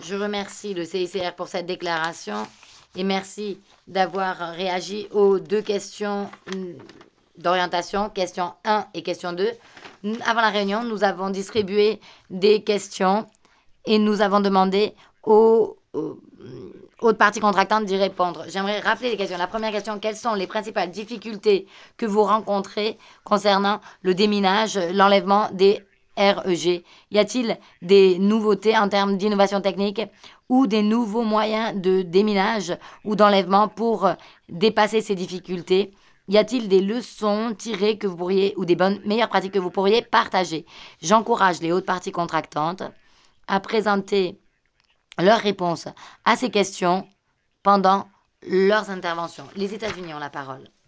Je remercie le CICR pour cette déclaration et merci d'avoir réagi aux deux questions d'orientation, question 1 et question 2. Avant la réunion, nous avons distribué des questions et nous avons demandé aux parties contractantes d'y répondre. J'aimerais rappeler les questions. La première question, quelles sont les principales difficultés que vous rencontrez concernant le déminage, l'enlèvement des REG? Y a-t-il des nouveautés en termes d'innovation technique ou des nouveaux moyens de déminage ou d'enlèvement pour dépasser ces difficultés? Y a-t-il des leçons tirées que vous pourriez ou des meilleures pratiques que vous pourriez partager? J'encourage les hautes parties contractantes à présenter leurs réponses à ces questions pendant leurs interventions. Les États-Unis ont la parole.